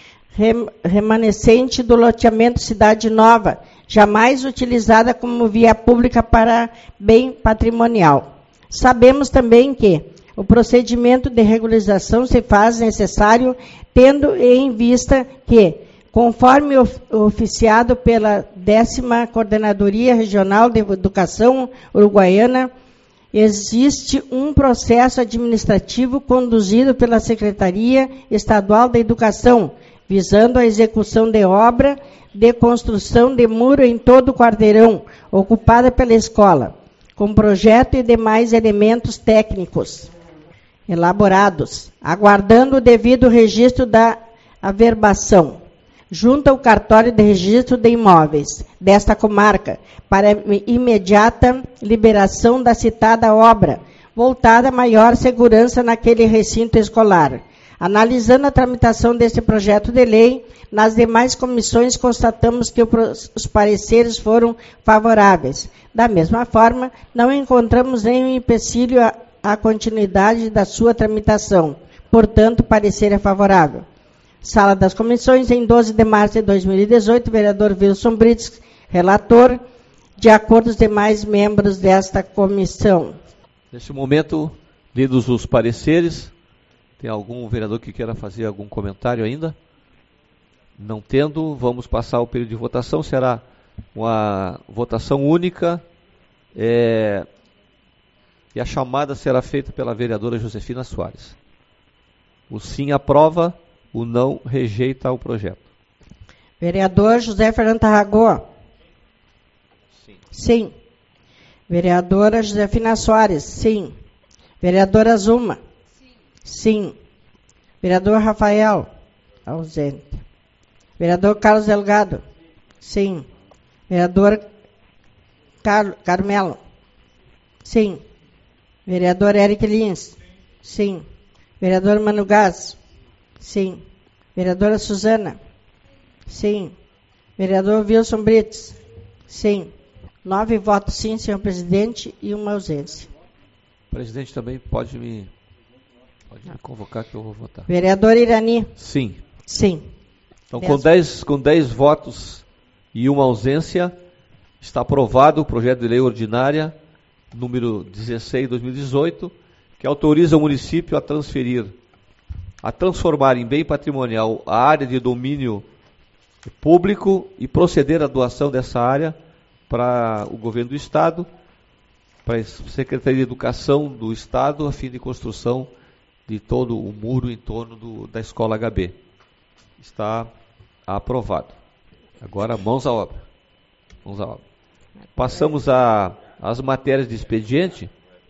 Speaker 2: remanescente do loteamento Cidade Nova, jamais utilizada como via pública para bem patrimonial. Sabemos também que, O procedimento de regularização se faz necessário, tendo em vista que, conforme oficiado pela 10ª Coordenadoria Regional de Educação Uruguaiana, existe um processo administrativo conduzido pela Secretaria Estadual da Educação, visando a execução de obra de construção de muro em todo o quarteirão, ocupada pela escola, com projeto e demais elementos técnicos elaborados, aguardando o devido registro da averbação, junto ao cartório de registro de imóveis desta comarca, para imediata liberação da citada obra, voltada a maior segurança naquele recinto escolar. Analisando a tramitação deste projeto de lei, nas demais comissões constatamos que os pareceres foram favoráveis. Da mesma forma, não encontramos nenhum empecilho à continuidade da sua tramitação. Portanto, o parecer é favorável. Sala das Comissões, em 12 de março de 2018, vereador Wilson Brits, relator, de acordo com os demais membros desta comissão.
Speaker 1: Neste momento, lidos os pareceres, tem algum vereador que queira fazer algum comentário ainda? Não tendo, vamos passar o período de votação. Será uma votação única e a chamada será feita pela vereadora Josefina Soares. O sim aprova, o não rejeita o projeto.
Speaker 2: Vereador José Fernando Tarragó.
Speaker 1: Sim.
Speaker 2: Sim. Vereadora Josefina Soares. Sim. Vereadora Zuma. Sim. Vereador Rafael. Ausente. Vereador Carlos Delgado. Sim. Vereador Carmelo. Sim. Vereador Eric Lins. Sim. Vereador Mano Gás. Sim. Vereadora Suzana. Sim. Vereador Wilson Brits. Sim. 9 votos sim, senhor presidente, e uma ausência.
Speaker 1: O presidente também pode me convocar que eu vou votar.
Speaker 2: Vereador Irani.
Speaker 1: Sim.
Speaker 2: Sim.
Speaker 1: Então, com 10 votos e uma ausência, está aprovado o projeto de lei ordinária número 16/2018, que autoriza o município a transformar em bem patrimonial a área de domínio público e proceder à doação dessa área para o governo do Estado, para a Secretaria de Educação do Estado, a fim de construção de todo o muro em torno da Escola HB. Está aprovado. Agora, mãos à obra. Mãos à obra. Passamos às matérias de expediente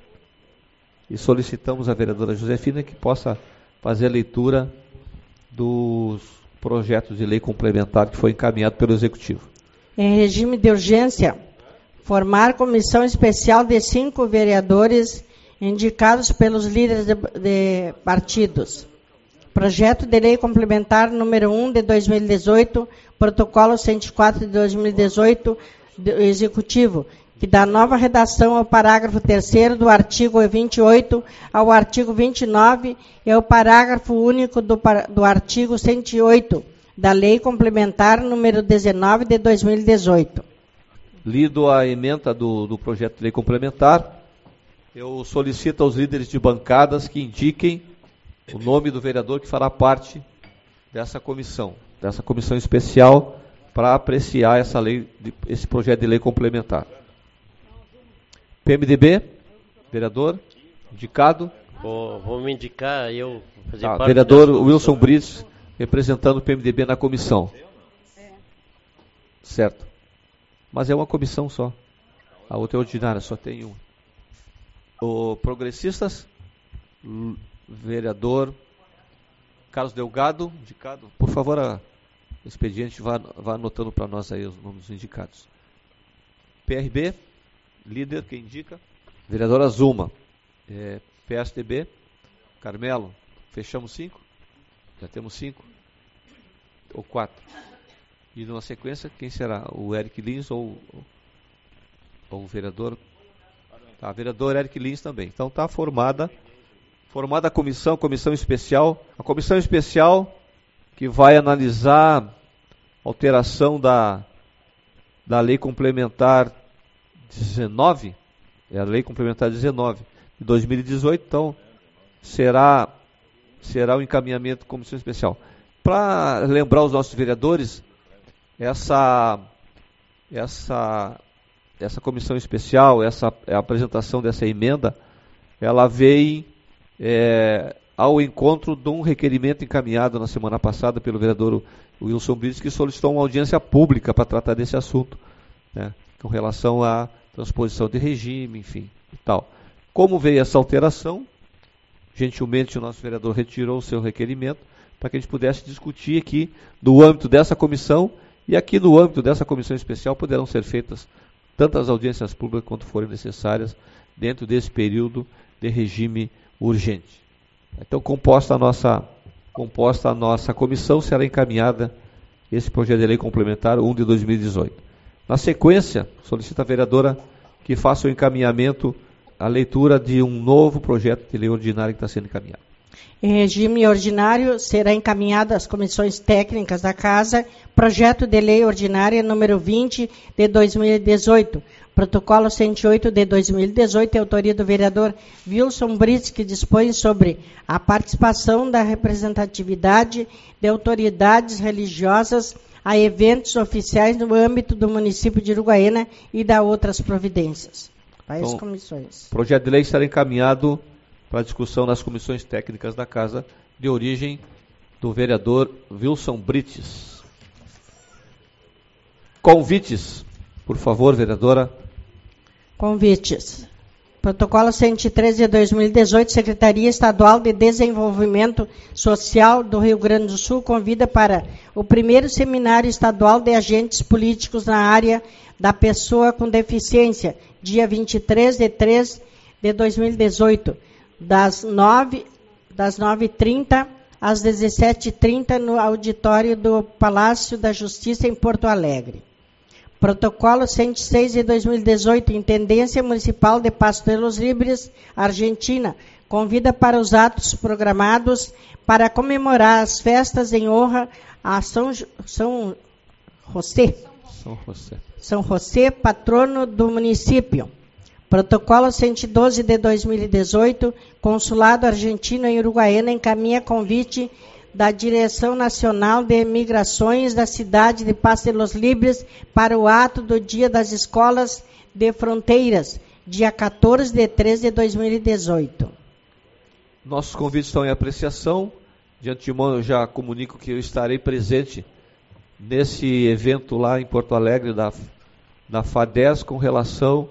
Speaker 1: e solicitamos à vereadora Josefina que possa fazer a leitura dos projetos de lei complementar que foi encaminhado pelo Executivo.
Speaker 2: Em regime de urgência, formar comissão especial de 5 vereadores indicados pelos líderes de partidos. Projeto de lei complementar número 1 de 2018, protocolo 104 de 2018 do Executivo, que dá nova redação ao parágrafo 3º do artigo 28 ao artigo 29 e ao parágrafo único do artigo 108 da Lei Complementar número 19 de 2018.
Speaker 1: Lido a ementa do projeto de lei complementar, eu solicito aos líderes de bancadas que indiquem o nome do vereador que fará parte dessa comissão especial para apreciar esse projeto de lei complementar. PMDB, vereador, indicado.
Speaker 3: Vou me indicar, eu fazer parte.
Speaker 1: Vereador Wilson Brits, representando o PMDB na comissão. Certo. Mas é uma comissão só. A outra é ordinária, só tem uma. O Progressistas, vereador Carlos Delgado, indicado. Por favor, o expediente vá anotando para nós aí os nomes dos indicados. PRB, líder, quem indica? Vereadora Zuma. PSDB, Carmelo, fechamos 5? Já temos 5? Ou 4? E numa sequência, quem será? O Eric Lins ou o vereador? Tá, vereador Eric Lins também. Então está formada a comissão especial. A comissão especial que vai analisar a alteração da Lei Complementar 19, é a Lei Complementar 19 de 2018, então será o encaminhamento com comissão especial. Para lembrar os nossos vereadores, essa comissão especial, a apresentação dessa emenda, ela veio ao encontro de um requerimento encaminhado na semana passada pelo vereador Wilson Brits, que solicitou uma audiência pública para tratar desse assunto, né, com relação à transposição de regime, enfim, e tal. Como veio essa alteração, gentilmente o nosso vereador retirou o seu requerimento para que a gente pudesse discutir aqui no âmbito dessa comissão, e aqui no âmbito dessa comissão especial poderão ser feitas tantas audiências públicas quanto forem necessárias dentro desse período de regime urgente. Então, composta a nossa comissão, será encaminhada esse projeto de lei complementar 1 de 2018. Na sequência, solicito à vereadora que faça o encaminhamento, a leitura de um novo projeto de lei ordinária que está sendo encaminhado.
Speaker 2: Em regime ordinário, será encaminhado às comissões técnicas da Casa projeto de lei ordinária número 20 de 2018, protocolo 108 de 2018, autoria do vereador Wilson Brits, que dispõe sobre a participação da representatividade de autoridades religiosas a eventos oficiais no âmbito do município de Uruguaiana e da outras providências. Para as comissões.
Speaker 1: O projeto de lei será encaminhado para discussão nas comissões técnicas da Casa, de origem do vereador Wilson Brits. Convites, por favor, vereadora.
Speaker 2: Convites. Protocolo 113 de 2018, Secretaria Estadual de Desenvolvimento Social do Rio Grande do Sul convida para o primeiro Seminário Estadual de Agentes Políticos na área da pessoa com deficiência, dia 23 de 3 de 2018, das 9h30 às 17h30 no auditório do Palácio da Justiça em Porto Alegre. Protocolo 106 de 2018, Intendência Municipal de Pasto de los Libres, Argentina, convida para os atos programados para comemorar as festas em honra a São José, patrono do município. Protocolo 112 de 2018, Consulado Argentino em Uruguaiana encaminha convite da Direção Nacional de Migrações da cidade de Pasto de los Libres para o ato do Dia das Escolas de Fronteiras, dia 14 de 3 de 2018.
Speaker 1: Nossos convites estão em apreciação. De antemão, eu já comunico que eu estarei presente nesse evento lá em Porto Alegre, da FADES, com relação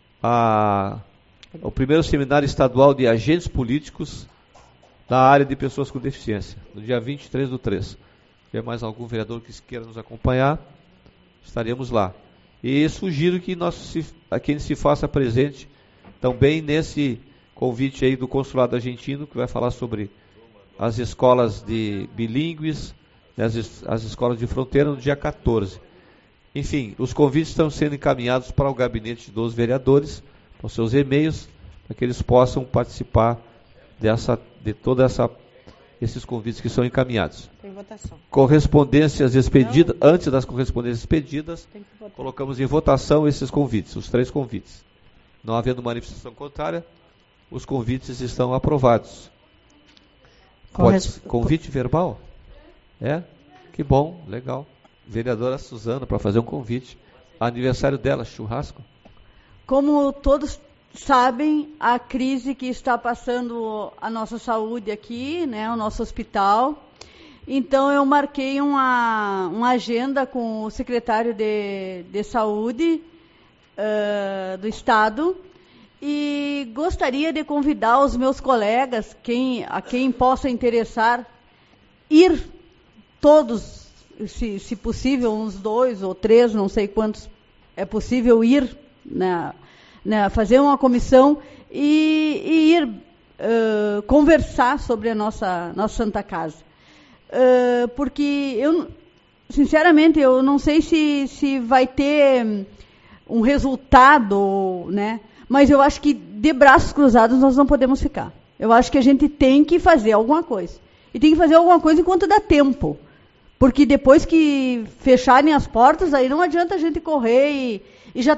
Speaker 1: ao primeiro Seminário Estadual de Agentes Políticos da área de pessoas com deficiência, no dia 23/3. Se tiver mais algum vereador que queira nos acompanhar, estaremos lá. E sugiro que a quem se faça presente também nesse convite aí do Consulado Argentino, que vai falar sobre as escolas de bilíngues, as escolas de fronteira, no dia 14. Enfim, os convites estão sendo encaminhados para o gabinete dos vereadores, com seus e-mails, para que eles possam participar de todos esses convites que são encaminhados.
Speaker 2: Tem votação.
Speaker 1: Correspondências expedidas, antes das correspondências expedidas, colocamos em votação esses convites, os 3 convites. Não havendo manifestação contrária, os convites estão aprovados. Convite verbal? Que bom, legal. Vereadora Suzana, para fazer um convite. Aniversário dela, churrasco?
Speaker 8: Como todos sabem, a crise que está passando a nossa saúde aqui, né, o nosso hospital. Então, eu marquei uma agenda com o secretário de Saúde do Estado e gostaria de convidar os meus colegas, a quem possa interessar, ir todos, se possível, uns 2 ou 3, não sei quantos é possível ir, fazer uma comissão e ir conversar sobre a nossa Santa Casa. Porque sinceramente, eu não sei se vai ter um resultado, né? Mas eu acho que de braços cruzados nós não podemos ficar. Eu acho que a gente tem que fazer alguma coisa. E tem que fazer alguma coisa enquanto dá tempo. Porque depois que fecharem as portas, aí não adianta a gente correr E já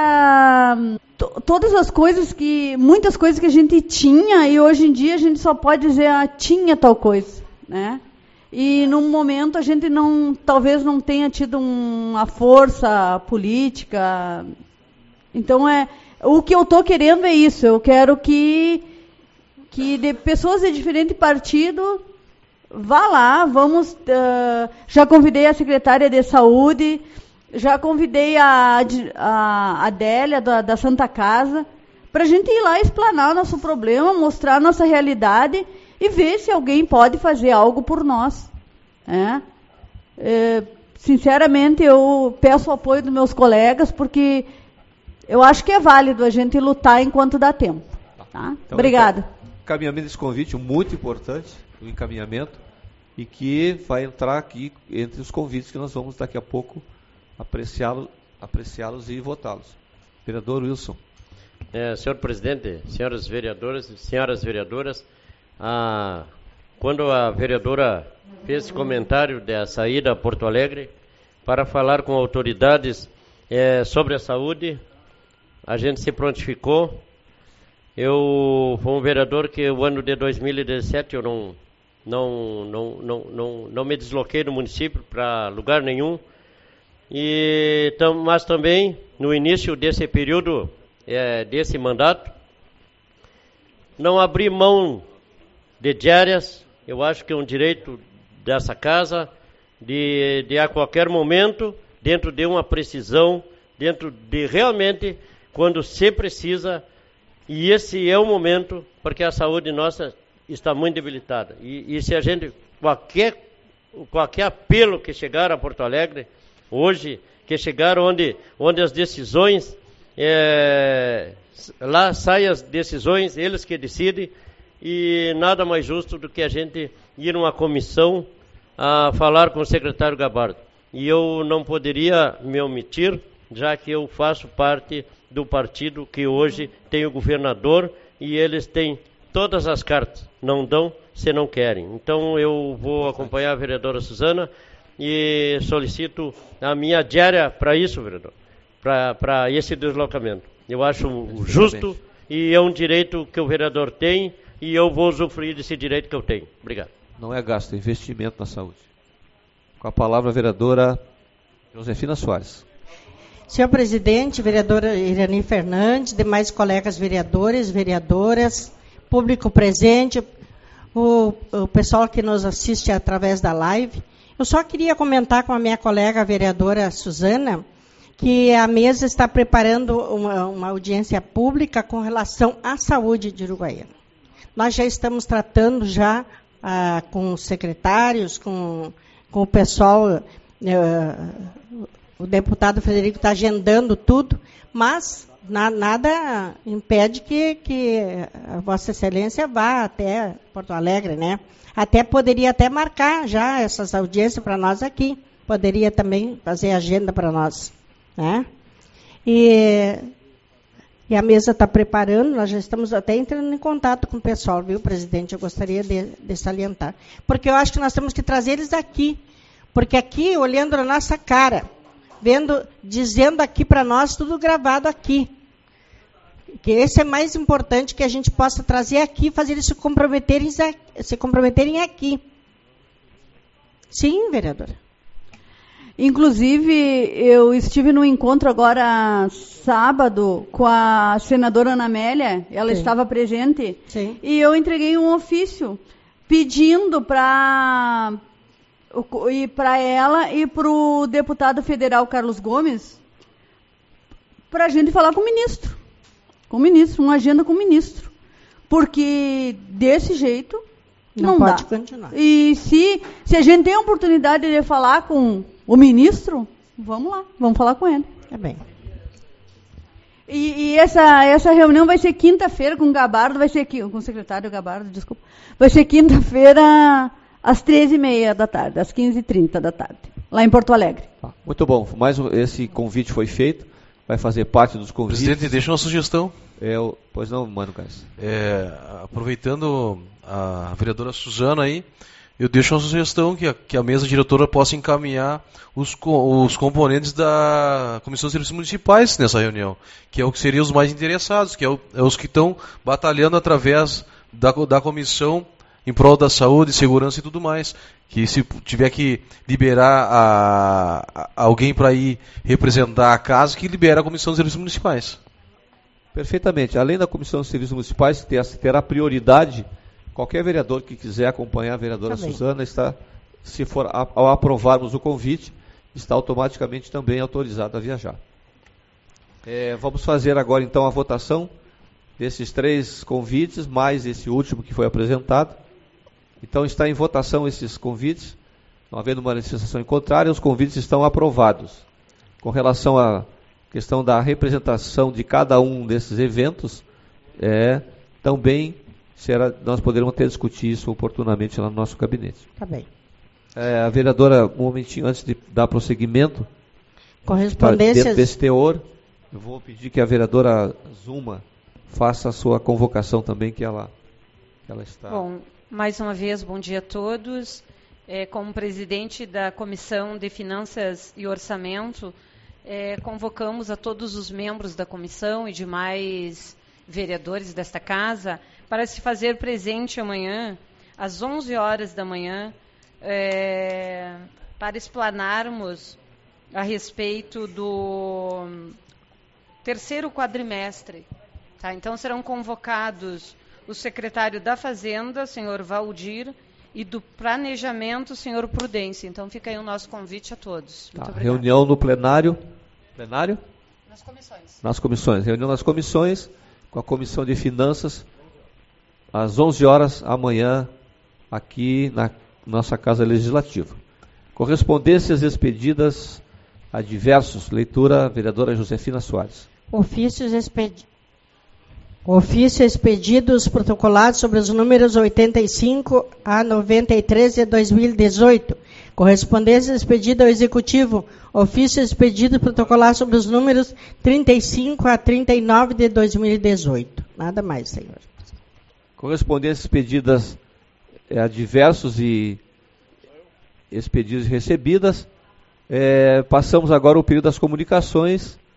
Speaker 8: todas as coisas muitas coisas que a gente tinha, e hoje em dia a gente só pode dizer, tinha tal coisa, né? E num momento a gente talvez não tenha tido uma força política. Então o que eu estou querendo é isso. Eu quero que de pessoas de diferente partido vá lá, já convidei a secretária de saúde, já convidei a Adélia da Santa Casa, para a gente ir lá explanar nosso problema, mostrar nossa realidade e ver se alguém pode fazer algo por nós. Sinceramente, eu peço o apoio dos meus colegas, porque eu acho que é válido a gente lutar enquanto dá tempo. Tá?
Speaker 1: Então,
Speaker 8: obrigada.
Speaker 1: Encaminhamento desse convite, muito importante, o encaminhamento, e que vai entrar aqui entre os convites que nós vamos daqui a pouco apreciá-los e votá-los. Vereador Wilson.
Speaker 3: Senhor presidente, senhoras vereadoras e senhoras vereadoras, quando a vereadora fez esse comentário da saída a Porto Alegre para falar com autoridades sobre a saúde, a gente se prontificou. Eu fui um vereador que o ano de 2017 eu não me desloquei do município para lugar nenhum, mas também no início desse período, desse mandato, não abri mão de diárias. Eu acho que é um direito dessa casa de a qualquer momento, dentro de uma precisão, dentro de realmente quando se precisa. E esse é o momento, porque a saúde nossa está muito debilitada. E se a gente, qualquer apelo que chegar a Porto Alegre, hoje, que chegar onde as decisões, lá saem as decisões, eles que decidem, e nada mais justo do que a gente ir numa comissão a falar com o secretário Gabardo. E eu não poderia me omitir, já que eu faço parte do partido que hoje tem o governador e eles têm todas as cartas, não dão se não querem. Então eu vou acompanhar a vereadora Suzana e solicito a minha diária para isso, vereador, para esse deslocamento. Eu acho justo e é um direito que o vereador tem e eu vou usufruir desse direito que eu tenho. Obrigado.
Speaker 1: Não é gasto, é investimento na saúde. Com a palavra a vereadora Josefina Soares.
Speaker 2: Senhor presidente, vereadora Irani Fernandes, demais colegas vereadores, vereadoras, público presente, o pessoal que nos assiste através da live. Eu só queria comentar com a minha colega a vereadora Suzana que a mesa está preparando uma audiência pública com relação à saúde de Uruguaiana. Nós já estamos tratando com os secretários, com o pessoal. O deputado Frederico está agendando tudo, mas nada impede que a Vossa Excelência vá até Porto Alegre, né? Poderia até marcar já essas audiências para nós aqui. Poderia também fazer agenda para nós, né? E a mesa está preparando, nós já estamos até entrando em contato com o pessoal, viu, presidente? Eu gostaria de salientar. Porque eu acho que nós temos que trazer eles aqui. Porque aqui, olhando na nossa cara, dizendo aqui para nós, tudo gravado aqui. Que esse é mais importante, que a gente possa trazer aqui, fazer eles se comprometerem aqui. Sim, vereadora.
Speaker 8: Inclusive, eu estive num encontro agora, sábado, com a senadora Ana Amélia, ela estava presente,
Speaker 2: sim,
Speaker 8: e eu entreguei um ofício pedindo para ela e para o deputado federal Carlos Gomes, para a gente falar com o ministro, uma agenda com o ministro, porque desse jeito não
Speaker 2: pode
Speaker 8: dá.
Speaker 2: Continuar.
Speaker 8: E se a gente tem a oportunidade de falar com o ministro, vamos lá, vamos falar com ele.
Speaker 2: Tá bem.
Speaker 8: E essa reunião vai ser quinta-feira com o Gabardo, com o secretário Gabardo, desculpa, vai ser quinta-feira às 13h30 da tarde, às 15h30 da tarde, lá em Porto Alegre.
Speaker 1: Muito bom, esse convite foi feito, vai fazer parte dos convites.
Speaker 10: Presidente, deixa uma sugestão.
Speaker 1: Pois não, Mano Cássio.
Speaker 10: Aproveitando a vereadora Suzana aí, eu deixo uma sugestão que a mesa diretora possa encaminhar os componentes da Comissão de Serviços Municipais nessa reunião, que é o que seriam os mais interessados, que é os que estão batalhando através da comissão em prol da saúde, segurança e tudo mais. Que se tiver que liberar alguém para ir representar a casa, que libera a Comissão de Serviços Municipais.
Speaker 1: Perfeitamente. Além da Comissão de Serviços Municipais, terá prioridade. Qualquer vereador que quiser acompanhar a vereadora Suzana está, se for ao aprovarmos o convite, está automaticamente também autorizado a viajar. Vamos fazer agora então a votação desses 3 convites, mais esse último que foi apresentado. Então está em votação esses convites, não havendo manifestação em contrário, os convites estão aprovados. Com relação à questão da representação de cada um desses eventos, também nós poderemos até discutir isso oportunamente lá no nosso gabinete.
Speaker 2: Tá bem.
Speaker 1: A vereadora, um momentinho antes de dar prosseguimento,
Speaker 2: correspondências
Speaker 1: dentro desse teor, eu vou pedir que a vereadora Zuma faça a sua convocação também, que ela está...
Speaker 6: Bom, mais uma vez, bom dia a todos. Como presidente da Comissão de Finanças e Orçamento, convocamos a todos os membros da comissão e demais vereadores desta casa para se fazer presente amanhã, às 11 horas da manhã, para explanarmos a respeito do 3º quadrimestre. Tá? Então serão convocados o secretário da Fazenda, senhor Valdir, e do Planejamento, senhor Prudêncio. Então fica aí o nosso convite a todos. Muito obrigada.
Speaker 1: Reunião no plenário. Plenário?
Speaker 6: Nas comissões.
Speaker 1: Nas comissões. Reunião nas comissões, com a Comissão de Finanças, às 11 horas amanhã, aqui na nossa Casa Legislativa. Correspondências expedidas a diversos. Leitura, vereadora Josefina Soares.
Speaker 2: Ofício expedidos protocolados sobre os números 85 a 93 de 2018. Correspondência expedida ao Executivo. Ofício expedido protocolar sobre os números 35 a 39 de 2018. Nada mais, senhor.
Speaker 1: Correspondências expedidas a diversos e expedidos e recebidas. Passamos agora ao período das comunicações.